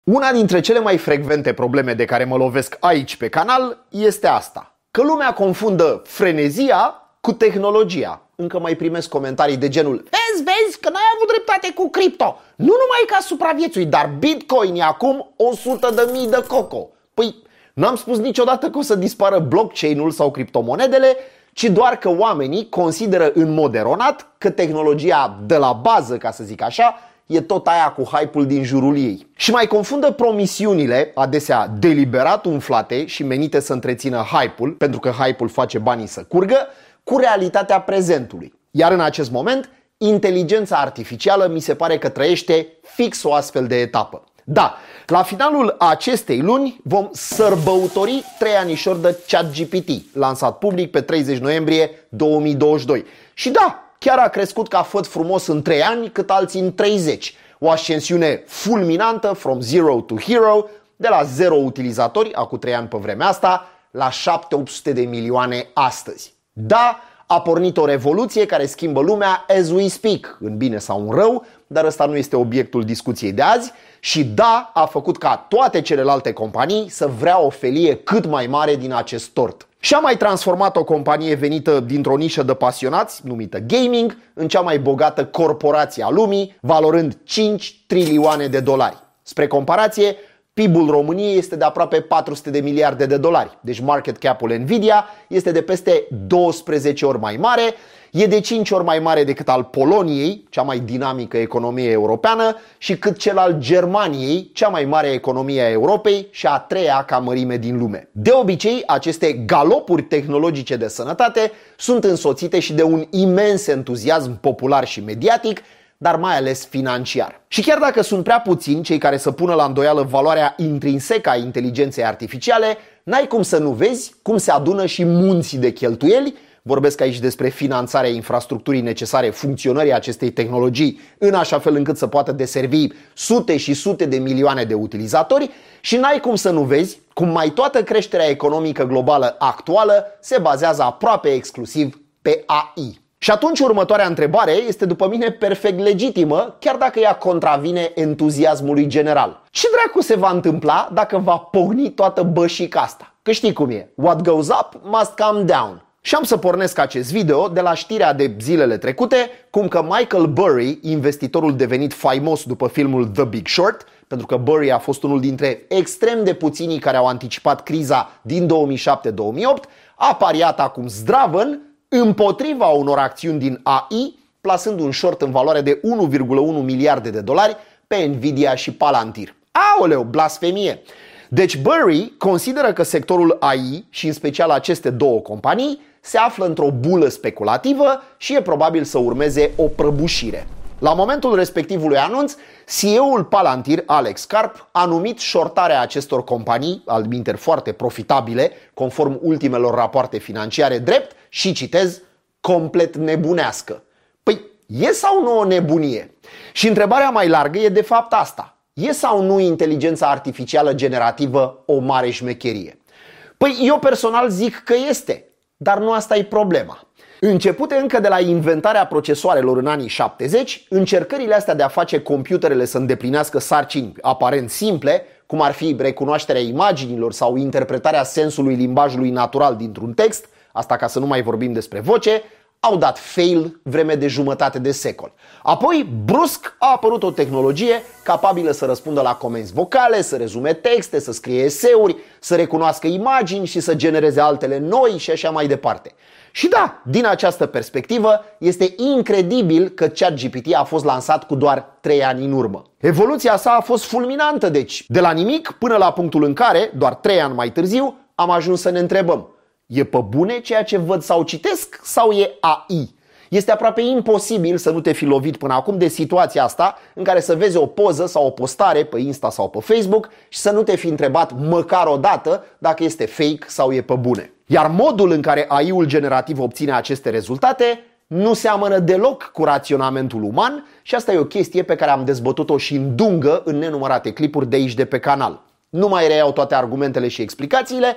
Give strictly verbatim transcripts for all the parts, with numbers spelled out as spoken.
Una dintre cele mai frecvente probleme de care mă lovesc aici pe canal este asta: că lumea confundă frenezia cu tehnologia. Încă mai primesc comentarii de genul: Vezi, vezi că n-ai avut dreptate cu cripto. Nu numai că a supraviețuit, dar Bitcoin e acum o sută de mii de coco. Păi, n-am spus niciodată că o să dispară blockchain-ul sau criptomonedele, ci doar că oamenii consideră în mod eronat că tehnologia de la bază, ca să zic așa, e tot aia cu hype-ul din jurul ei. Și mai confundă promisiunile, adesea deliberat umflate și menite să întrețină hype-ul, pentru că hype-ul face banii să curgă, cu realitatea prezentului. Iar în acest moment, inteligența artificială mi se pare că trăiește fix o astfel de etapă. Da, la finalul acestei luni vom sărbători trei anișori de ChatGPT, lansat public pe treizeci noiembrie două mii douăzeci și doi. Și da, chiar a crescut ca făt frumos în trei ani, cât alții în treizeci. O ascensiune fulminantă, from zero to hero, de la zero utilizatori, acum trei ani pe vremea asta, la șapte opt sute de milioane astăzi. Da, a pornit o revoluție care schimbă lumea as we speak, în bine sau în rău, dar ăsta nu este obiectul discuției de azi. Și da, a făcut ca toate celelalte companii să vrea o felie cât mai mare din acest tort. Și a mai transformat o companie venită dintr-o nișă de pasionați, numită gaming, în cea mai bogată corporație a lumii, valorând cinci trilioane de dolari. Spre comparație, P I B-ul României este de aproape patru sute de miliarde de dolari, deci market cap-ul Nvidia este de peste douăsprezece ori mai mare, e de cinci ori mai mare decât al Poloniei, cea mai dinamică economie europeană, și cât cel al Germaniei, cea mai mare economie a Europei și a treia ca mărime din lume. De obicei, aceste galopuri tehnologice de sănătate sunt însoțite și de un imens entuziasm popular și mediatic, dar mai ales financiar. Și chiar dacă sunt prea puțini cei care să pună la îndoială valoarea intrinsecă a inteligenței artificiale, n-ai cum să nu vezi cum se adună și munții de cheltuieli. Vorbesc aici despre finanțarea infrastructurii necesare funcționării acestei tehnologii, în așa fel încât să poată deservi sute și sute de milioane de utilizatori, și n-ai cum să nu vezi cum mai toată creșterea economică globală actuală se bazează aproape exclusiv pe A I. Și atunci următoarea întrebare este, după mine, perfect legitimă, chiar dacă ea contravine entuziasmului general. Ce dracu se va întâmpla dacă va pocni toată bășica asta? Că știi cum e, what goes up must come down. Și am să pornesc acest video de la știrea de zilele trecute, cum că Michael Burry, investitorul devenit faimos după filmul The Big Short, pentru că Burry a fost unul dintre extrem de puținii care au anticipat criza din două mii șapte două mii opt, a pariat acum zdravăn împotriva unor acțiuni din A I, plasând un short în valoare de unu virgulă unu miliarde de dolari pe Nvidia și Palantir. Aoleu, blasfemie! Deci Burry consideră că sectorul A I și în special aceste două companii se află într-o bulă speculativă și e probabil să urmeze o prăbușire. La momentul respectivului anunț, C E O-ul Palantir, Alex Karp, a numit shortarea acestor companii, altminteri foarte profitabile, conform ultimelor rapoarte financiare, drept, și citez, complet nebunească. Păi, e sau nu o nebunie? Și întrebarea mai largă e de fapt asta: e sau nu inteligența artificială generativă o mare șmecherie? Păi eu personal zic că este, dar nu asta e problema. Începute încă de la inventarea procesoarelor în anii șaptezeci, încercările astea de a face computerele să îndeplinească sarcini aparent simple, cum ar fi recunoașterea imaginilor sau interpretarea sensului limbajului natural dintr-un text, asta ca să nu mai vorbim despre voce, au dat fail vreme de jumătate de secol. Apoi, brusc, a apărut o tehnologie capabilă să răspundă la comenzi vocale, să rezume texte, să scrie eseuri, să recunoască imagini și să genereze altele noi și așa mai departe. Și da, din această perspectivă, este incredibil că ChatGPT a fost lansat cu doar trei ani în urmă. Evoluția sa a fost fulminantă, deci, de la nimic până la punctul în care, doar trei ani mai târziu, am ajuns să ne întrebăm: e pe bune ceea ce văd sau citesc sau e A I? Este aproape imposibil să nu te fi lovit până acum de situația asta în care să vezi o poză sau o postare pe Insta sau pe Facebook și să nu te fi întrebat măcar o dată dacă este fake sau e pe bune. Iar modul în care A I-ul generativ obține aceste rezultate nu seamănă deloc cu raționamentul uman și asta e o chestie pe care am dezbătut-o și în dungă în nenumărate clipuri de aici de pe canal. Nu mai reiau toate argumentele și explicațiile,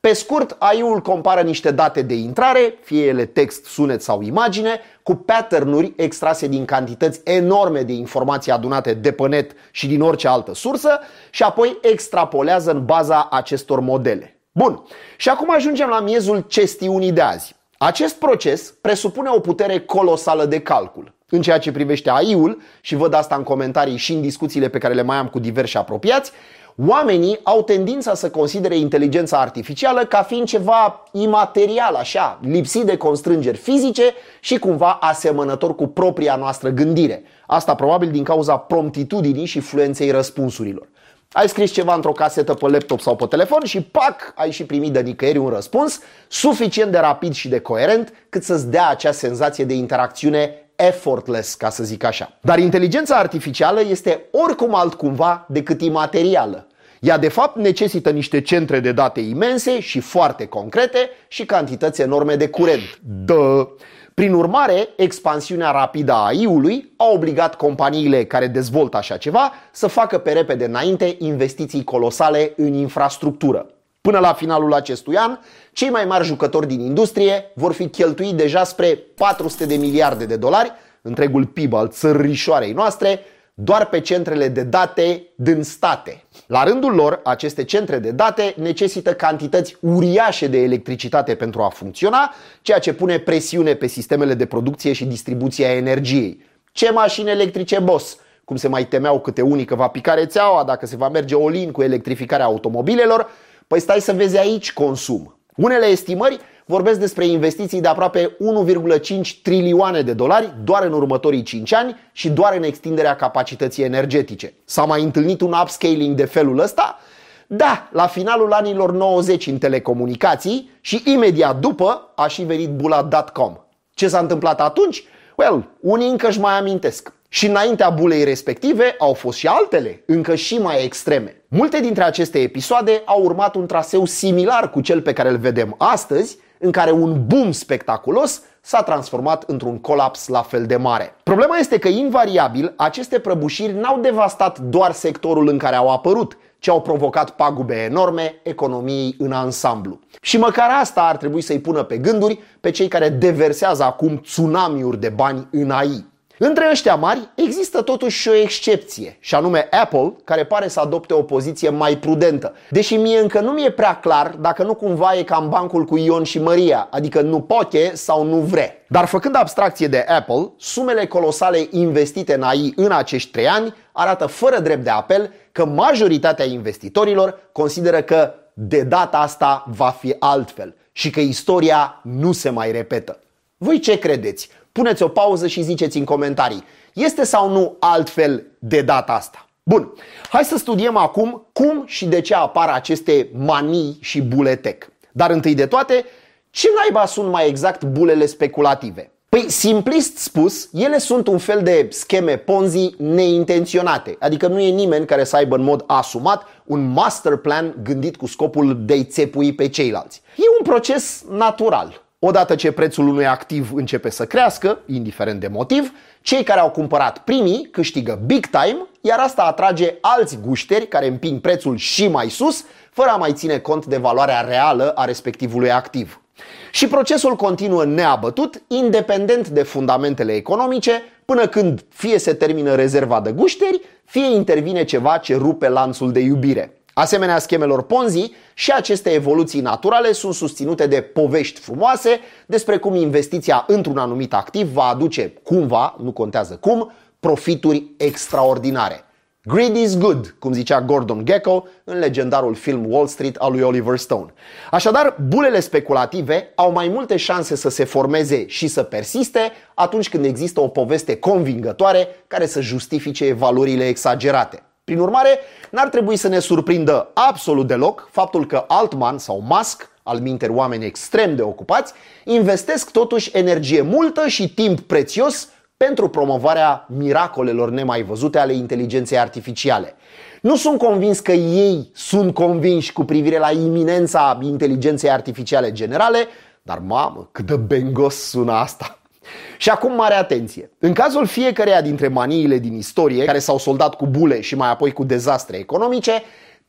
Pe scurt, A I-ul compară niște date de intrare, fie ele text, sunet sau imagine, cu pattern-uri extrase din cantități enorme de informații adunate de pe net și din orice altă sursă și apoi extrapolează în baza acestor modele. Bun, și acum ajungem la miezul chestiunii de azi. Acest proces presupune o putere colosală de calcul. În ceea ce privește A I-ul, și văd asta în comentarii și în discuțiile pe care le mai am cu diversi apropiați, oamenii au tendința să considere inteligența artificială ca fiind ceva imaterial, așa, lipsit de constrângeri fizice și cumva asemănător cu propria noastră gândire. Asta probabil din cauza promptitudinii și fluenței răspunsurilor. Ai scris ceva într-o casetă pe laptop sau pe telefon și pac, ai și primit de nicăieri un răspuns suficient de rapid și de coerent cât să-ți dea acea senzație de interacțiune effortless, ca să zic așa. Dar inteligența artificială este oricum altcumva decât imaterială. Ea de fapt necesită niște centre de date imense și foarte concrete și cantități enorme de curent. Dă! Prin urmare, expansiunea rapidă a A I-ului a obligat companiile care dezvoltă așa ceva să facă pe repede înainte investiții colosale în infrastructură. Până la finalul acestui an, cei mai mari jucători din industrie vor fi cheltuit deja spre patru sute de miliarde de dolari, întregul P I B al țărișoarei noastre, doar pe centrele de date din state. La rândul lor, aceste centre de date necesită cantități uriașe de electricitate pentru a funcționa, ceea ce pune presiune pe sistemele de producție și distribuție a energiei. Ce mașini electrice, boss? Cum se mai temeau câte unii că va pica rețeaua dacă se va merge all-in cu electrificarea automobilelor? Păi stai să vezi aici consum. Unele estimări vorbesc despre investiții de aproape unu virgulă cinci trilioane de dolari doar în următorii cinci ani și doar în extinderea capacității energetice. S-a mai întâlnit un upscaling de felul ăsta? Da, la finalul anilor nouăzeci în telecomunicații și imediat după a și venit bula dot com. Ce s-a întâmplat atunci? Well, unii încă își mai amintesc. Și înaintea bulei respective au fost și altele, încă și mai extreme. Multe dintre aceste episoade au urmat un traseu similar cu cel pe care îl vedem astăzi, în care un boom spectaculos s-a transformat într-un colaps la fel de mare. Problema este că, invariabil, aceste prăbușiri n-au devastat doar sectorul în care au apărut, ci au provocat pagube enorme economiei în ansamblu. Și măcar asta ar trebui să-i pună pe gânduri pe cei care deversează acum tsunamiuri de bani în A I. Între ăștia mari există totuși și o excepție, și anume Apple, care pare să adopte o poziție mai prudentă. Deși mie încă nu mi-e prea clar dacă nu cumva e ca în bancul cu Ion și Maria, adică nu poche sau nu vre. Dar făcând abstracție de Apple, sumele colosale investite în A I în acești trei ani arată fără drept de apel că majoritatea investitorilor consideră că de data asta va fi altfel și că istoria nu se mai repetă. Voi ce credeți? Puneți o pauză și ziceți în comentarii. Este sau nu altfel de data asta? Bun, hai să studiem acum cum și de ce apar aceste manii și bule tech. Dar întâi de toate, ce naiba sunt mai exact bulele speculative? Păi, simplist spus, ele sunt un fel de scheme Ponzi neintenționate. Adică nu e nimeni care să aibă în mod asumat un master plan gândit cu scopul de a-i țepui pe ceilalți. E un proces natural. Odată ce prețul unui activ începe să crească, indiferent de motiv, cei care au cumpărat primii câștigă big time, iar asta atrage alți gușteri care împing prețul și mai sus, fără a mai ține cont de valoarea reală a respectivului activ. Și procesul continuă neabătut, independent de fundamentele economice, până când fie se termină rezerva de gușteri, fie intervine ceva ce rupe lanțul de iubire. Asemenea schemelor Ponzi, și aceste evoluții naturale sunt susținute de povești frumoase despre cum investiția într-un anumit activ va aduce cumva, nu contează cum, profituri extraordinare. Greed is good, cum zicea Gordon Gekko în legendarul film Wall Street al lui Oliver Stone. Așadar, bulele speculative au mai multe șanse să se formeze și să persiste atunci când există o poveste convingătoare care să justifice valorile exagerate. Prin urmare, n-ar trebui să ne surprindă absolut deloc faptul că Altman sau Musk, alminteri oameni extrem de ocupați, investesc totuși energie multă și timp prețios pentru promovarea miracolelor nemai văzute ale inteligenței artificiale. Nu sunt convins că ei sunt convinși cu privire la iminența inteligenței artificiale generale, dar mamă, cât de bengos sună asta! Și acum mare atenție. În cazul fiecăreia dintre maniile din istorie care s-au soldat cu bule și mai apoi cu dezastre economice,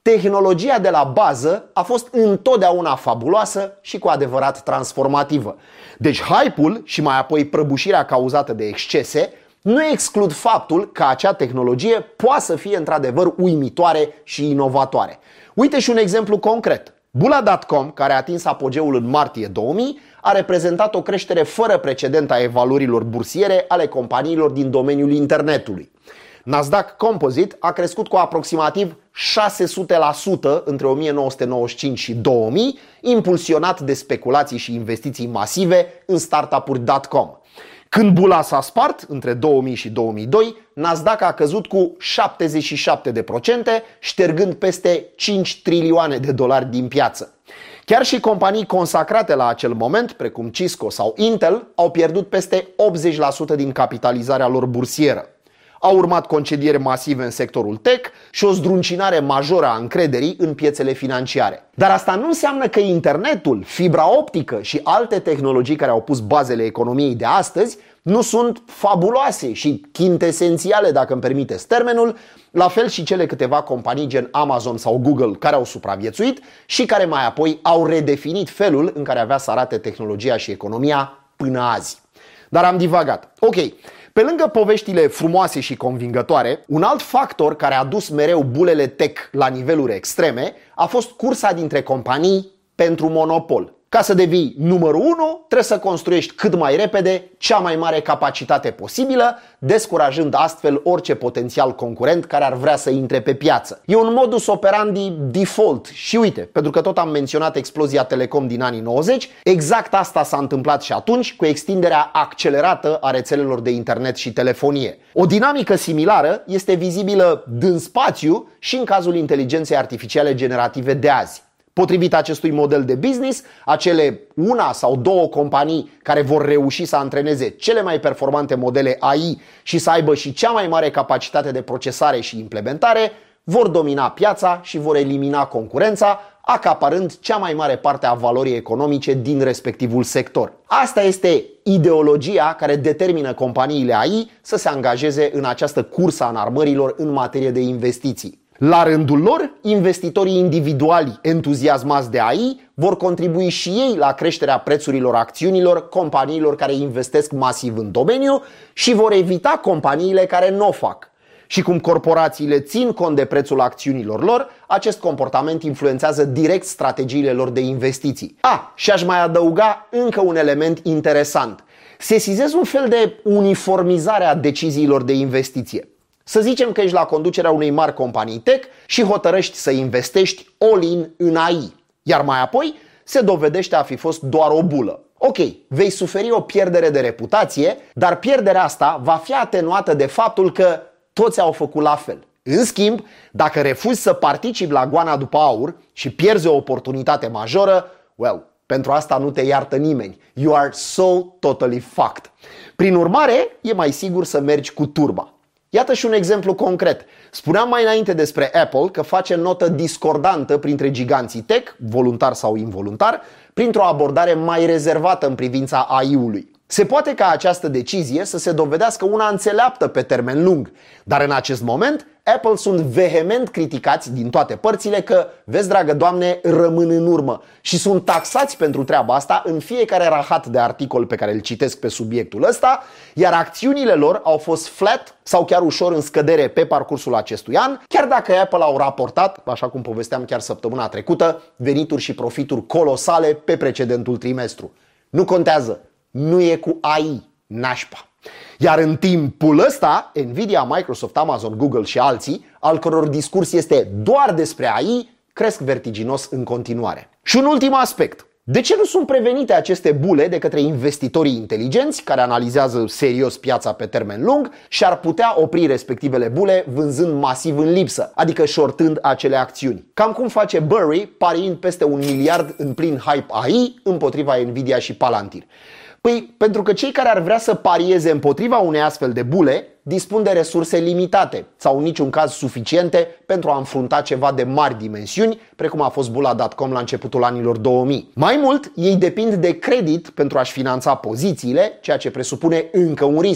tehnologia de la bază a fost întotdeauna fabuloasă și cu adevărat transformativă. Deci hype-ul și mai apoi prăbușirea cauzată de excese nu exclud faptul că acea tehnologie poate să fie într-adevăr uimitoare și inovatoare. Uite și un exemplu concret. Bula punct com, care a atins apogeul în martie două mii, a reprezentat o creștere fără precedent a evaluărilor bursiere ale companiilor din domeniul internetului. Nasdaq Composite a crescut cu aproximativ șase sute la sută între o mie nouă sute nouăzeci și cinci și două mii, impulsionat de speculații și investiții masive în startup-uri .com. Când bula s-a spart, între două mii și două mii doi, Nasdaq a căzut cu șaptezeci și șapte la sută, ștergând peste cinci trilioane de dolari din piață. Chiar și companii consacrate la acel moment, precum Cisco sau Intel, au pierdut peste optzeci la sută din capitalizarea lor bursieră. Au urmat concedieri masive în sectorul tech și o zdruncinare majoră a încrederii în piețele financiare. Dar asta nu înseamnă că internetul, fibra optică și alte tehnologii care au pus bazele economiei de astăzi nu sunt fabuloase și chintesențiale, dacă îmi permiteți termenul, la fel și cele câteva companii gen Amazon sau Google care au supraviețuit și care mai apoi au redefinit felul în care avea să arate tehnologia și economia până azi. Dar am divagat. Ok. Pe lângă poveștile frumoase și convingătoare, un alt factor care a dus mereu bulele tech la niveluri extreme a fost cursa dintre companii pentru monopol. Ca să devii numărul unu, trebuie să construiești cât mai repede cea mai mare capacitate posibilă, descurajând astfel orice potențial concurent care ar vrea să intre pe piață. E un modus operandi default și uite, pentru că tot am menționat explozia telecom din anii nouăzeci, exact asta s-a întâmplat și atunci cu extinderea accelerată a rețelelor de internet și telefonie. O dinamică similară este vizibilă din spațiu și în cazul inteligenței artificiale generative de azi. Potrivit acestui model de business, acele una sau două companii care vor reuși să antreneze cele mai performante modele A I și să aibă și cea mai mare capacitate de procesare și implementare, vor domina piața și vor elimina concurența, acaparând cea mai mare parte a valorii economice din respectivul sector. Asta este ideologia care determină companiile A I să se angajeze în această cursă a înarmărilor în materie de investiții. La rândul lor, investitorii individuali entuziasmați de A I vor contribui și ei la creșterea prețurilor acțiunilor companiilor care investesc masiv în domeniu și vor evita companiile care nu o fac. Și cum corporațiile țin cont de prețul acțiunilor lor, acest comportament influențează direct strategiile lor de investiții. A, și aș mai adăuga încă un element interesant. Sesizez un fel de uniformizare a deciziilor de investiție. Să zicem că ești la conducerea unei mari companii tech și hotărăști să investești all-in în A I, iar mai apoi se dovedește a fi fost doar o bulă. Ok, vei suferi o pierdere de reputație, dar pierderea asta va fi atenuată de faptul că toți au făcut la fel. În schimb, dacă refuzi să participi la goana după aur și pierzi o oportunitate majoră, well, pentru asta nu te iartă nimeni. You are so totally fucked. Prin urmare, e mai sigur să mergi cu turba. Iată și un exemplu concret. Spuneam mai înainte despre Apple că face notă discordantă printre giganții tech, voluntar sau involuntar, printr-o abordare mai rezervată în privința A I-ului. Se poate ca această decizie să se dovedească una înțeleaptă pe termen lung, dar în acest moment Apple sunt vehement criticați din toate părțile că, vezi dragă Doamne, rămân în urmă și sunt taxați pentru treaba asta în fiecare rahat de articol pe care îl citesc pe subiectul ăsta, iar acțiunile lor au fost flat sau chiar ușor în scădere pe parcursul acestui an, chiar dacă Apple au raportat, așa cum povesteam chiar săptămâna trecută, venituri și profituri colosale pe precedentul trimestru. Nu contează, nu e cu A I, nașpa. Iar în timpul ăsta, Nvidia, Microsoft, Amazon, Google și alții, al căror discurs este doar despre A I, cresc vertiginos în continuare. Și un ultim aspect. De ce nu sunt prevenite aceste bule de către investitorii inteligenți care analizează serios piața pe termen lung și ar putea opri respectivele bule vânzând masiv în lipsă, adică shortând acele acțiuni? Cam cum face Burry pariind peste un miliard în plin hype A I împotriva Nvidia și Palantir. Păi, pentru că cei care ar vrea să parieze împotriva unei astfel de bule dispun de resurse limitate sau în niciun caz suficiente pentru a înfrunta ceva de mari dimensiuni, precum a fost bula punct com la începutul anilor două mii. Mai mult, ei depind de credit pentru a-și finanța pozițiile, ceea ce presupune încă un risc.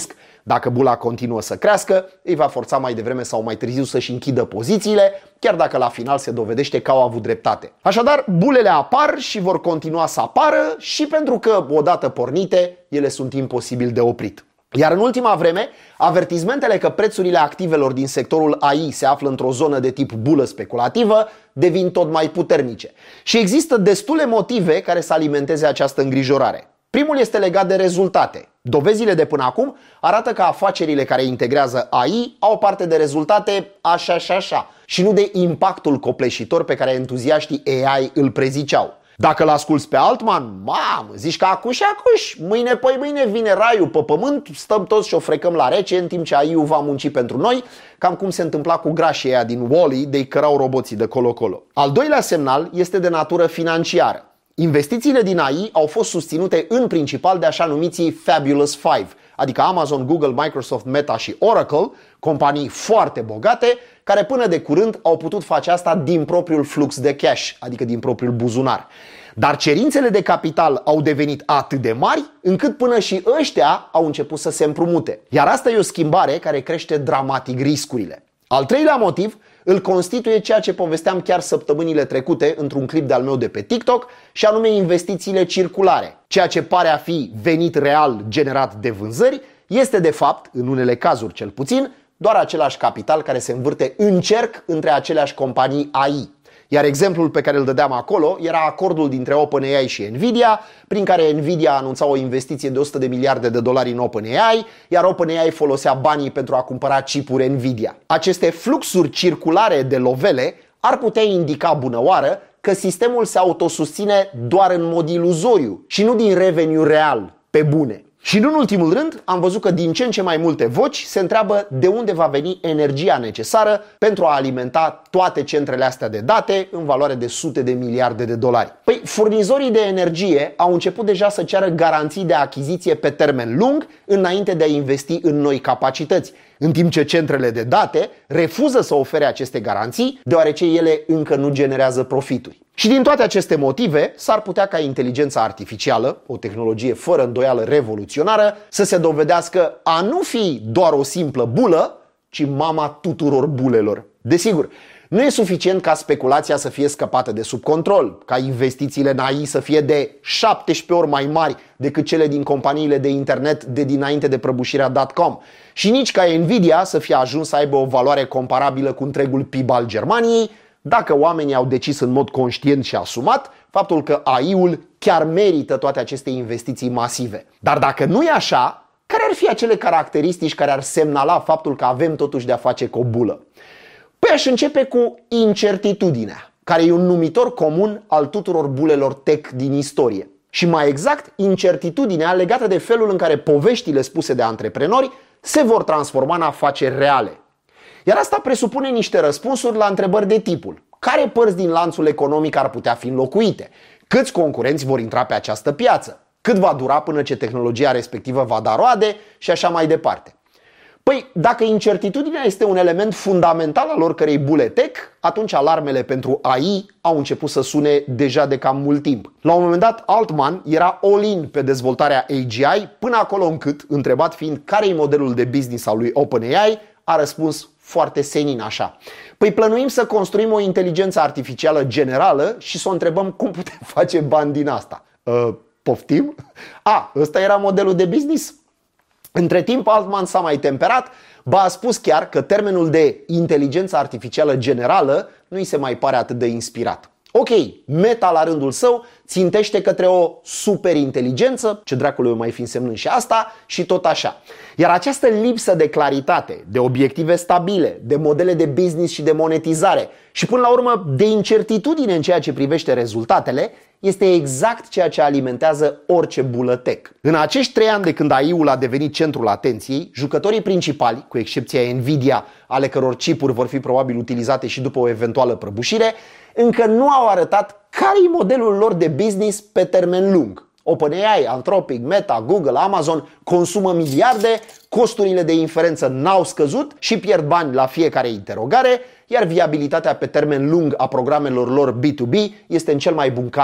Dacă bula continuă să crească, îi va forța mai devreme sau mai târziu să-și închidă pozițiile, chiar dacă la final se dovedește că au avut dreptate. Așadar, bulele apar și vor continua să apară și pentru că, odată pornite, ele sunt imposibil de oprit. Iar în ultima vreme, avertizmentele că prețurile activelor din sectorul A I se află într-o zonă de tip bulă speculativă devin tot mai puternice. Și există destule motive care să alimenteze această îngrijorare. Primul este legat de rezultate. Dovezile de până acum arată că afacerile care integrează A I au parte de rezultate așa și așa și nu de impactul copleșitor pe care entuziaștii A I îl preziceau. Dacă l-asculți pe Altman, mamă, zici că acuși, acuși, mâine, păi mâine vine raiul pe pământ, stăm toți și o frecăm la rece în timp ce A I-ul va munci pentru noi, cam cum se întâmpla cu grașii aia din Wall-E de-i cărau roboții de colo-colo. Al doilea semnal este de natură financiară. Investițiile din A I au fost susținute în principal de așa numiții Fabulous Five, adică Amazon, Google, Microsoft, Meta și Oracle, companii foarte bogate, care până de curând au putut face asta din propriul flux de cash, adică din propriul buzunar. Dar cerințele de capital au devenit atât de mari, încât până și ăștia au început să se împrumute. Iar asta e o schimbare care crește dramatic riscurile. Al treilea motiv îl constituie ceea ce povesteam chiar săptămânile trecute într-un clip de-al meu de pe TikTok, și anume investițiile circulare. Ceea ce pare a fi venit real generat de vânzări este de fapt, în unele cazuri cel puțin, doar același capital care se învârte în cerc între aceleași companii A I. Iar exemplul pe care îl dădeam acolo era acordul dintre OpenAI și Nvidia, prin care Nvidia anunța o investiție de o sută de miliarde de dolari în OpenAI, iar OpenAI folosea banii pentru a cumpăra chipuri Nvidia. Aceste fluxuri circulare de lovele ar putea indica bunăoară că sistemul se autosusține doar în mod iluzoriu și nu din revenue real, pe bune. Și în ultimul rând, am văzut că din ce în ce mai multe voci se întreabă de unde va veni energia necesară pentru a alimenta toate centrele astea de date în valoare de sute de miliarde de dolari. Păi, furnizorii de energie au început deja să ceară garanții de achiziție pe termen lung înainte de a investi în noi capacități, în timp ce centrele de date refuză să ofere aceste garanții, deoarece ele încă nu generează profituri. Și din toate aceste motive, s-ar putea ca inteligența artificială, o tehnologie fără îndoială revoluționară, să se dovedească a nu fi doar o simplă bulă, ci mama tuturor bulelor. Desigur, nu e suficient ca speculația să fie scăpată de sub control, ca investițiile în A I să fie de șaptesprezece ori mai mari decât cele din companiile de internet de dinainte de prăbușirea dot-com, și nici ca Nvidia să fie ajuns să aibă o valoare comparabilă cu întregul P I B al Germaniei, dacă oamenii au decis în mod conștient și asumat faptul că A I-ul chiar merită toate aceste investiții masive. Dar dacă nu e așa, care ar fi acele caracteristici care ar semnala faptul că avem totuși de-a face cu o bulă? Păi aș începe cu incertitudinea, care e un numitor comun al tuturor bulelor tech din istorie. Și mai exact, incertitudinea legată de felul în care poveștile spuse de antreprenori se vor transforma în afaceri reale. Iar asta presupune niște răspunsuri la întrebări de tipul: care părți din lanțul economic ar putea fi înlocuite? Câți concurenți vor intra pe această piață? Cât va dura până ce tehnologia respectivă va da roade? Și așa mai departe. Păi, dacă incertitudinea este un element fundamental al oricărei bule tech, atunci alarmele pentru A I au început să sune deja de cam mult timp. La un moment dat, Altman era all-in pe dezvoltarea A G I, până acolo încât, întrebat fiind care e modelul de business al lui OpenAI, a răspuns foarte senin așa: păi plănuim să construim o inteligență artificială generală și să o întrebăm cum putem face bani din asta. Uh, poftim? A, ăsta era modelul de business? Între timp, Altman s-a mai temperat, ba a spus chiar că termenul de inteligență artificială generală nu îi se mai pare atât de inspirat. Ok, Meta la rândul său țintește către o superinteligență, ce dracului o mai fi însemnând și asta, și tot așa. Iar această lipsă de claritate, de obiective stabile, de modele de business și de monetizare și până la urmă de incertitudine în ceea ce privește rezultatele, este exact ceea ce alimentează orice bulă tech. În acești trei ani de când A I-ul a devenit centrul atenției, jucătorii principali, cu excepția Nvidia, ale căror chipuri vor fi probabil utilizate și după o eventuală prăbușire, încă nu au arătat care e modelul lor de business pe termen lung. OpenAI, Anthropic, Meta, Google, Amazon consumă miliarde, costurile de inferență n-au scăzut și pierd bani la fiecare interogare, iar viabilitatea pe termen lung a programelor lor B doi B este în cel mai bun caz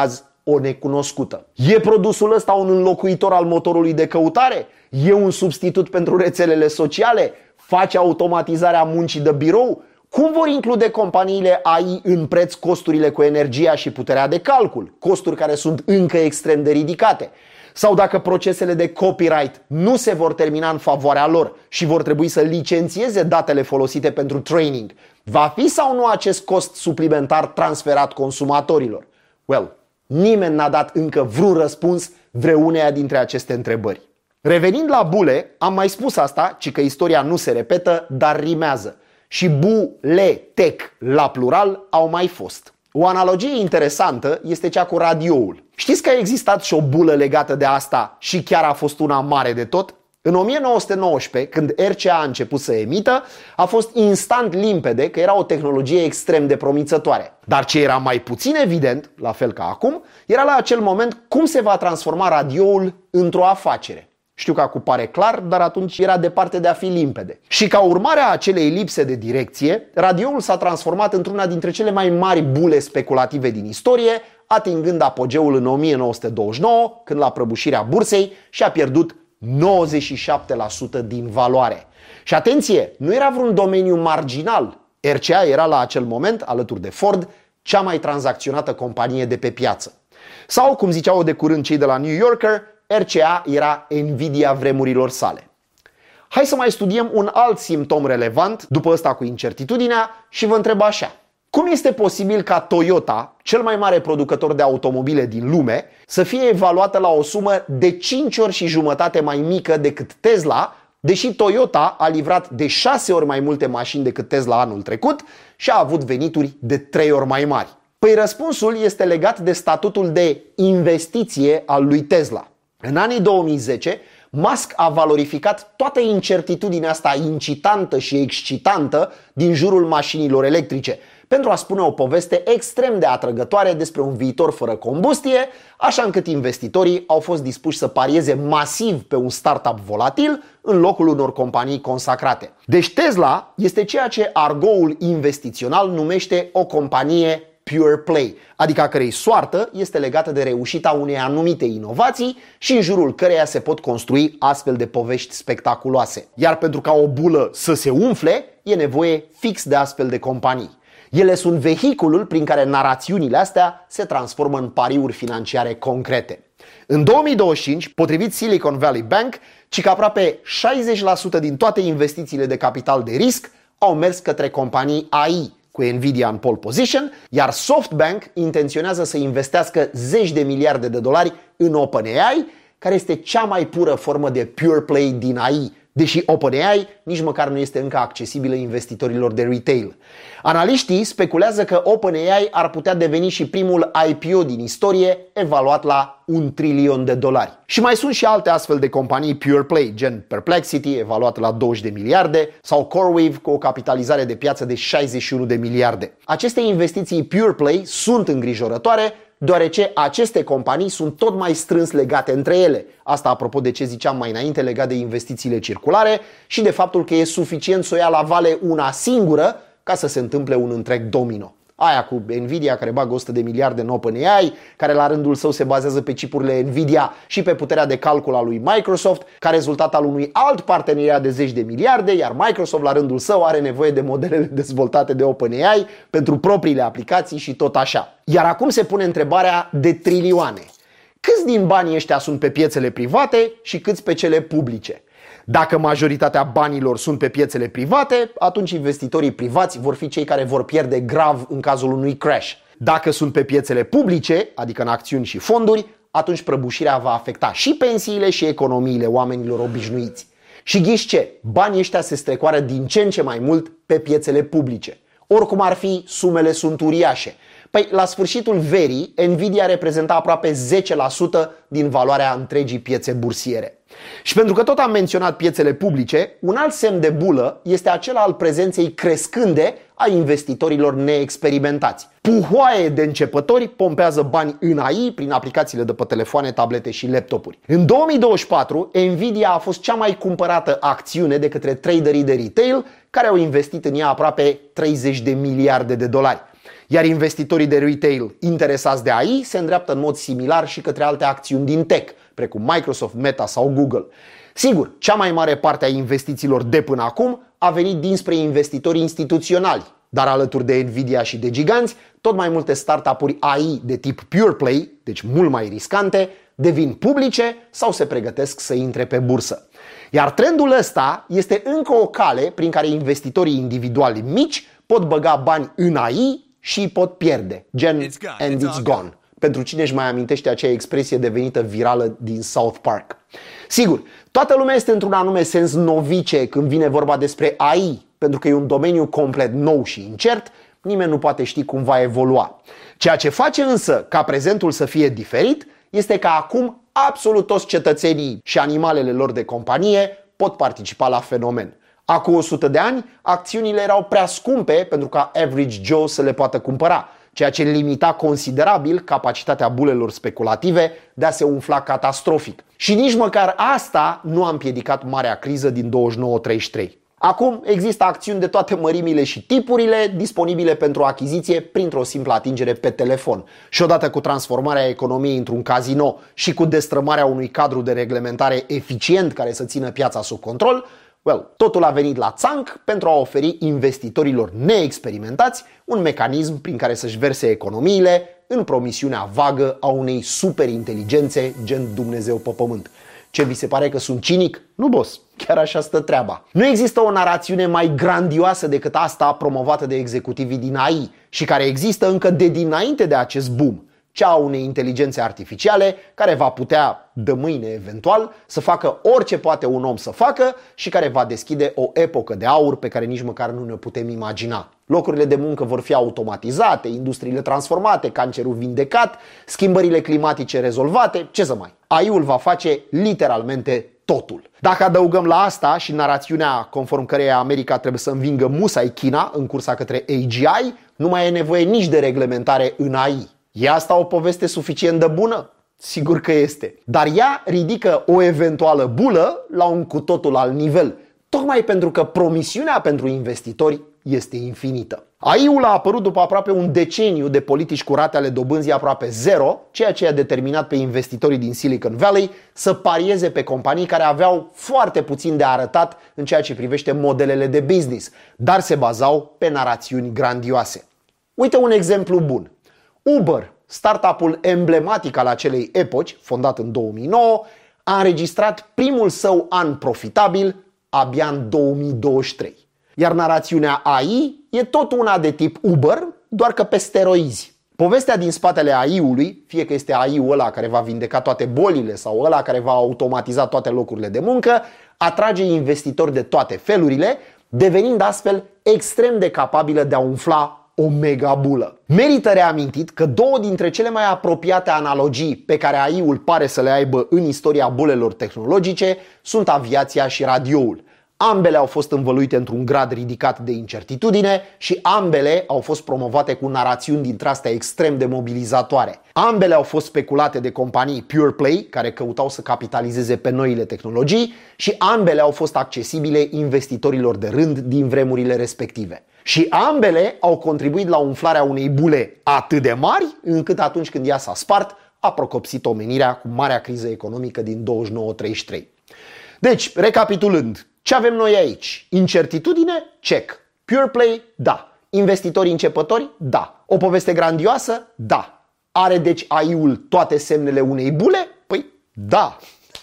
o necunoscută. E produsul ăsta un înlocuitor al motorului de căutare? E un substitut pentru rețelele sociale? Face automatizarea muncii de birou? Cum vor include companiile A I în preț costurile cu energia și puterea de calcul, costuri care sunt încă extrem de ridicate? Sau dacă procesele de copyright nu se vor termina în favoarea lor și vor trebui să licențieze datele folosite pentru training, va fi sau nu acest cost suplimentar transferat consumatorilor? Well, nimeni n-a dat încă vreun răspuns vreuneia dintre aceste întrebări. Revenind la bule, am mai spus asta, ci că istoria nu se repetă, dar rimează. Și bu-le-tec la plural au mai fost. O analogie interesantă este cea cu radioul. Știți că a existat și o bulă legată de asta și chiar a fost una mare de tot? În o mie nouă sute nouăsprezece, când R C A a început să emită, a fost instant limpede că era o tehnologie extrem de promițătoare. Dar ce era mai puțin evident, la fel ca acum, era la acel moment cum se va transforma radioul într-o afacere. Știu că acum pare clar, dar atunci era departe de a fi limpede. Și ca urmare a acelei lipse de direcție, radioul s-a transformat într-una dintre cele mai mari bule speculative din istorie, atingând apogeul în o mie nouă sute douăzeci și nouă, când la prăbușirea bursei și-a pierdut nouăzeci și șapte la sută din valoare. Și atenție, nu era vreun domeniu marginal. R C A era la acel moment, alături de Ford, cea mai tranzacționată companie de pe piață. Sau, cum ziceau de curând cei de la New Yorker, R C A era Nvidia vremurilor sale. Hai să mai studiem un alt simptom relevant, după ăsta cu incertitudinea, și vă întreb așa. Cum este posibil ca Toyota, cel mai mare producător de automobile din lume, să fie evaluată la o sumă de cinci ori și jumătate mai mică decât Tesla, deși Toyota a livrat de șase ori mai multe mașini decât Tesla anul trecut și a avut venituri de trei ori mai mari? Păi răspunsul este legat de statutul de investiție al lui Tesla. În anii două mii zece, Musk a valorificat toată incertitudinea asta incitantă și excitantă din jurul mașinilor electrice pentru a spune o poveste extrem de atrăgătoare despre un viitor fără combustie, așa încât investitorii au fost dispuși să parieze masiv pe un startup volatil în locul unor companii consacrate. Deci Tesla este ceea ce argoul investițional numește o companie pure play, adică a cărei soartă este legată de reușita unei anumite inovații și în jurul căreia se pot construi astfel de povești spectaculoase. Iar pentru ca o bulă să se umfle, e nevoie fix de astfel de companii. Ele sunt vehiculul prin care narațiunile astea se transformă în pariuri financiare concrete. În două mii douăzeci și cinci, potrivit Silicon Valley Bank, ci că aproape șaizeci la sută din toate investițiile de capital de risc au mers către companii A I, cu Nvidia în pole position, iar SoftBank intenționează să investească zeci de miliarde de dolari în OpenAI, care este cea mai pură formă de pure play din A I, deși OpenAI nici măcar nu este încă accesibilă investitorilor de retail. Analiștii speculează că OpenAI ar putea deveni și primul I P O din istorie, evaluat la un trilion de dolari. Și mai sunt și alte astfel de companii pure play, gen Perplexity, evaluat la douăzeci de miliarde, sau CoreWeave, cu o capitalizare de piață de șaizeci și unu de miliarde. Aceste investiții pure play sunt îngrijorătoare, deoarece aceste companii sunt tot mai strâns legate între ele. Asta apropo de ce ziceam mai înainte legat de investițiile circulare și de faptul că e suficient să o ia la vale una singură ca să se întâmple un întreg domino. Aia cu Nvidia care bagă o sută de miliarde în OpenAI, care la rândul său se bazează pe chipurile Nvidia și pe puterea de calcul a lui Microsoft, ca rezultat al unui alt parteneriat de zeci de miliarde, iar Microsoft la rândul său are nevoie de modelele dezvoltate de OpenAI pentru propriile aplicații și tot așa. Iar acum se pune întrebarea de trilioane. Câți din banii ăștia sunt pe piețele private și câți pe cele publice? Dacă majoritatea banilor sunt pe piețele private, atunci investitorii privați vor fi cei care vor pierde grav în cazul unui crash. Dacă sunt pe piețele publice, adică în acțiuni și fonduri, atunci prăbușirea va afecta și pensiile și economiile oamenilor obișnuiți. Și ghiși ce? Banii ăștia se strecoară din ce în ce mai mult pe piețele publice. Oricum ar fi, sumele sunt uriașe. Păi, la sfârșitul verii, Nvidia reprezenta aproape zece la sută din valoarea întregii piețe bursiere. Și pentru că tot am menționat piețele publice, un alt semn de bulă este acela al prezenței crescânde a investitorilor neexperimentați. Puhoaie de începători pompează bani în A I prin aplicațiile de pe telefoane, tablete și laptopuri. În două mii douăzeci și patru, Nvidia a fost cea mai cumpărată acțiune de către traderii de retail, care au investit în ea aproape treizeci de miliarde de dolari. Iar investitorii de retail interesați de A I se îndreaptă în mod similar și către alte acțiuni din tech, precum Microsoft, Meta sau Google. Sigur, cea mai mare parte a investițiilor de până acum a venit dinspre investitori instituționali, dar alături de Nvidia și de giganți, tot mai multe startup-uri A I de tip pure play, deci mult mai riscante, devin publice sau se pregătesc să intre pe bursă. Iar trendul ăsta este încă o cale prin care investitorii individuali mici pot băga bani în A I și îi pot pierde, gen it's gone, and it's, it's gone. Pentru cine își mai amintește acea expresie devenită virală din South Park. Sigur, toată lumea este într-un anume sens novice când vine vorba despre A I, pentru că e un domeniu complet nou și incert, nimeni nu poate ști cum va evolua. Ceea ce face însă ca prezentul să fie diferit este că acum absolut toți cetățenii și animalele lor de companie pot participa la fenomen. Acum o sută de ani, acțiunile erau prea scumpe pentru ca average Joe să le poată cumpăra, ceea ce limita considerabil capacitatea bulelor speculative de a se umfla catastrofic. Și nici măcar asta nu a împiedicat marea criză din douăzeci și nouă treizeci și trei. Acum există acțiuni de toate mărimile și tipurile disponibile pentru achiziție printr-o simplă atingere pe telefon. Și odată cu transformarea economiei într-un casino și cu destrămarea unui cadru de reglementare eficient care să țină piața sub control, well, totul a venit la țanc pentru a oferi investitorilor neexperimentați un mecanism prin care să-și verse economiile în promisiunea vagă a unei superinteligențe gen Dumnezeu pe pământ. Ce, vi se pare că sunt cinic? Nu, boss, chiar așa stă treaba. Nu există o narațiune mai grandioasă decât asta promovată de executivii din A I și care există încă de dinainte de acest boom, cea a unei inteligențe artificiale care va putea, de mâine eventual, să facă orice poate un om să facă și care va deschide o epocă de aur pe care nici măcar nu ne putem imagina. Locurile de muncă vor fi automatizate, industriile transformate, cancerul vindecat, schimbările climatice rezolvate, ce să mai. A I-ul va face literalmente totul. Dacă adăugăm la asta și narațiunea conform căreia America trebuie să învingă musai China în cursa către A G I, nu mai e nevoie nici de reglementare în A I. E asta o poveste suficient de bună? Sigur că este. Dar ea ridică o eventuală bulă la un cu totul alt nivel, tocmai pentru că promisiunea pentru investitori este infinită. A I-ul a apărut după aproape un deceniu de politici curate ale dobânzii aproape zero, ceea ce a determinat pe investitorii din Silicon Valley să parieze pe companii care aveau foarte puțin de arătat în ceea ce privește modelele de business, dar se bazau pe narațiuni grandioase. Uite un exemplu bun. Uber, startup-ul emblematic al acelei epoci, fondat în două mii nouă, a înregistrat primul său an profitabil abia în două mii douăzeci și trei. Iar narațiunea A I e tot una de tip Uber, doar că pe steroizi. Povestea din spatele A I-ului, fie că este A I-ul ăla care va vindeca toate bolile sau ăla care va automatiza toate locurile de muncă, atrage investitori de toate felurile, devenind astfel extrem de capabilă de a umfla o mega bulă. Merită reamintit că două dintre cele mai apropiate analogii pe care A I-ul pare să le aibă în istoria bulelor tehnologice sunt aviația și radioul. Ambele au fost învăluite într-un grad ridicat de incertitudine și ambele au fost promovate cu narațiuni dintre astea extrem de mobilizatoare. Ambele au fost speculate de companii pure play care căutau să capitalizeze pe noile tehnologii și ambele au fost accesibile investitorilor de rând din vremurile respective. Și ambele au contribuit la umflarea unei bule atât de mari încât atunci când ea s-a spart a procopsit omenirea cu marea criză economică din douăzeci și nouă treizeci și trei. Deci, recapitulând, ce avem noi aici? Incertitudine? Check. Pure play? Da. Investitori începători? Da. O poveste grandioasă? Da. Are deci A I-ul toate semnele unei bule? Păi da.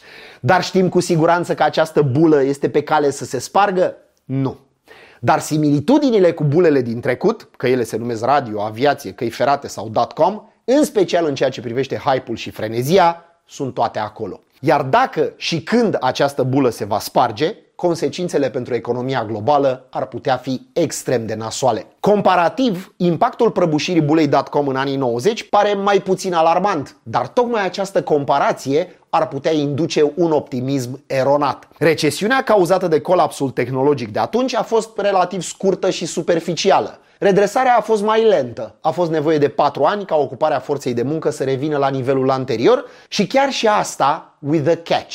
Dar știm cu siguranță că această bulă este pe cale să se spargă? Nu. Dar similitudinile cu bulele din trecut, că ele se numesc radio, aviație, căi ferate sau dot-com, în special în ceea ce privește hype-ul și frenezia, sunt toate acolo. Iar dacă și când această bulă se va sparge, consecințele pentru economia globală ar putea fi extrem de nasoale. Comparativ, impactul prăbușirii bulei dot-com în anii nouăzeci pare mai puțin alarmant, dar tocmai această comparație ar putea induce un optimism eronat. Recesiunea cauzată de colapsul tehnologic de atunci a fost relativ scurtă și superficială. Redresarea a fost mai lentă. A fost nevoie de patru ani ca ocuparea forței de muncă să revină la nivelul anterior și chiar și asta with a catch.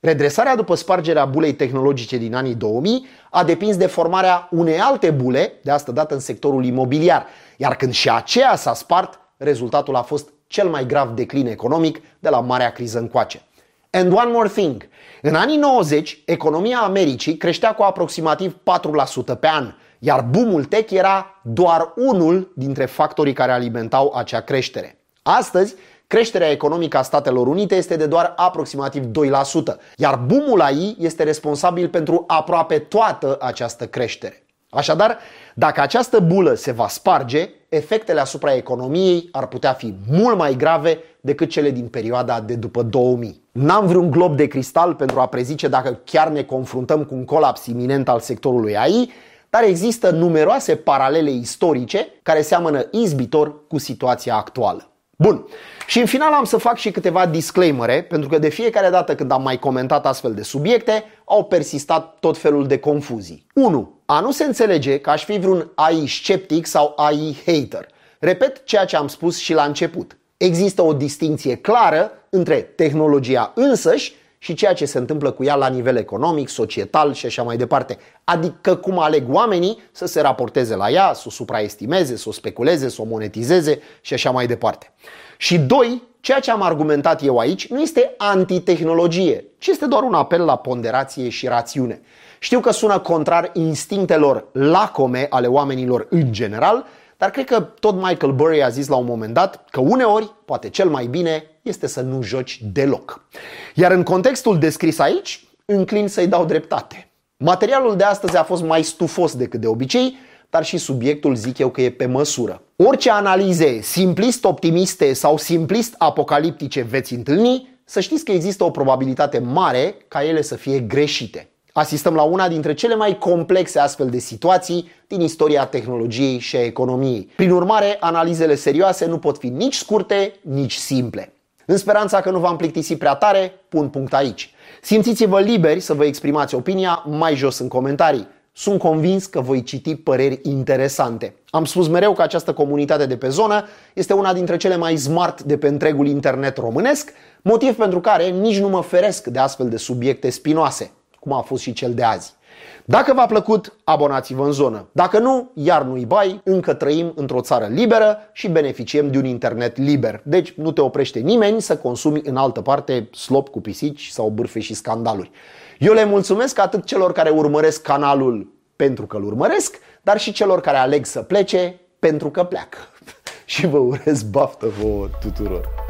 Redresarea după spargerea bulei tehnologice din anii două mii a depins de formarea unei alte bule, de asta dată în sectorul imobiliar, iar când și aceea s-a spart, rezultatul a fost cel mai grav declin economic de la marea criză încoace. And one more thing. În anii nouăzeci, economia Americii creștea cu aproximativ patru la sută pe an, iar boom-ul tech era doar unul dintre factorii care alimentau acea creștere. Astăzi, creșterea economică a Statelor Unite este de doar aproximativ doi la sută, iar boom-ul A I este responsabil pentru aproape toată această creștere. Așadar, dacă această bulă se va sparge, efectele asupra economiei ar putea fi mult mai grave decât cele din perioada de după două mii. N-am vreun glob de cristal pentru a prezice dacă chiar ne confruntăm cu un colaps iminent al sectorului A I, dar există numeroase paralele istorice care seamănă izbitor cu situația actuală. Bun, și în final am să fac și câteva disclaimere, pentru că de fiecare dată când am mai comentat astfel de subiecte, au persistat tot felul de confuzii. unu. A nu se înțelege că aș fi vreun A I sceptic sau A I hater. Repet ceea ce am spus și la început. Există o distinție clară între tehnologia însăși și ceea ce se întâmplă cu ea la nivel economic, societal și așa mai departe. Adică cum aleg oamenii să se raporteze la ea, să o supraestimeze, să o speculeze, să o monetizeze și așa mai departe. Și doi, ceea ce am argumentat eu aici nu este antitehnologie, ci este doar un apel la ponderație și rațiune. Știu că sună contrar instinctelor lacome ale oamenilor în general, dar cred că tot Michael Burry a zis la un moment dat că uneori, poate cel mai bine, este să nu joci deloc. Iar în contextul descris aici, înclin să-i dau dreptate. Materialul de astăzi a fost mai stufos decât de obicei, dar și subiectul zic eu că e pe măsură. Orice analize simplist optimiste sau simplist apocaliptice veți întâlni, să știți că există o probabilitate mare ca ele să fie greșite. Asistăm la una dintre cele mai complexe astfel de situații din istoria tehnologiei și a economiei. Prin urmare, analizele serioase nu pot fi nici scurte, nici simple. În speranța că nu v-am plictisit prea tare, pun punct aici. Simțiți-vă liberi să vă exprimați opinia mai jos în comentarii. Sunt convins că voi citi păreri interesante. Am spus mereu că această comunitate de pe zonă este una dintre cele mai smart de pe întregul internet românesc, motiv pentru care nici nu mă feresc de astfel de subiecte spinoase, cum a fost și cel de azi. Dacă v-a plăcut, abonați-vă în zonă. Dacă nu, iar nu-i bai, încă trăim într-o țară liberă și beneficiem de un internet liber. Deci nu te oprește nimeni să consumi în altă parte slop cu pisici sau bârfe și scandaluri. Eu le mulțumesc atât celor care urmăresc canalul pentru că îl urmăresc, dar și celor care aleg să plece pentru că pleacă. Și vă urez baftă vouă tuturor!